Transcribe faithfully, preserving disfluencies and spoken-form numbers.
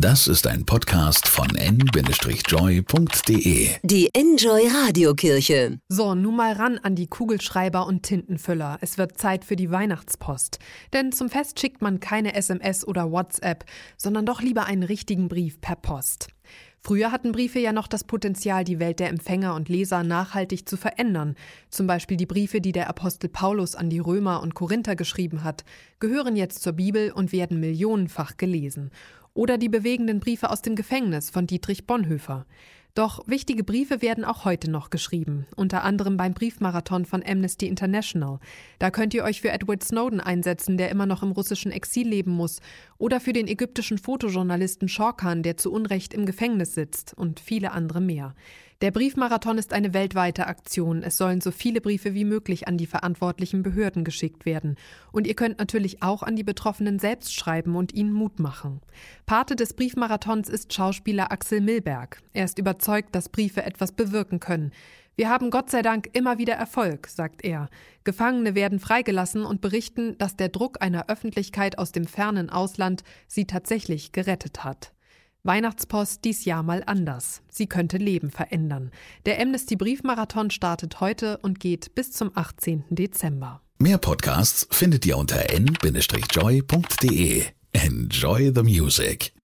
Das ist ein Podcast von en Bindestrich joy punkt de. Die Enjoy Radiokirche. So, nun mal ran an die Kugelschreiber und Tintenfüller. Es wird Zeit für die Weihnachtspost. Denn zum Fest schickt man keine S M S oder WhatsApp, sondern doch lieber einen richtigen Brief per Post. Früher hatten Briefe ja noch das Potenzial, die Welt der Empfänger und Leser nachhaltig zu verändern. Zum Beispiel die Briefe, die der Apostel Paulus an die Römer und Korinther geschrieben hat, gehören jetzt zur Bibel und werden millionenfach gelesen. Oder die bewegenden Briefe aus dem Gefängnis von Dietrich Bonhoeffer. Doch wichtige Briefe werden auch heute noch geschrieben, unter anderem beim Briefmarathon von Amnesty International. Da könnt ihr euch für Edward Snowden einsetzen, der immer noch im russischen Exil leben muss, oder für den ägyptischen Fotojournalisten Shorkan, der zu Unrecht im Gefängnis sitzt, und viele andere mehr. Der Briefmarathon ist eine weltweite Aktion. Es sollen so viele Briefe wie möglich an die verantwortlichen Behörden geschickt werden. Und ihr könnt natürlich auch an die Betroffenen selbst schreiben und ihnen Mut machen. Pate des Briefmarathons ist Schauspieler Axel Milberg. Er ist überzeugt, dass Briefe etwas bewirken können. Wir haben Gott sei Dank immer wieder Erfolg, sagt er. Gefangene werden freigelassen und berichten, dass der Druck einer Öffentlichkeit aus dem fernen Ausland sie tatsächlich gerettet hat. Weihnachtspost dies Jahr mal anders. Sie könnte Leben verändern. Der Amnesty-Briefmarathon startet heute und geht bis zum achtzehnten Dezember. Mehr Podcasts findet ihr unter en Bindestrich joy punkt de. Enjoy the music.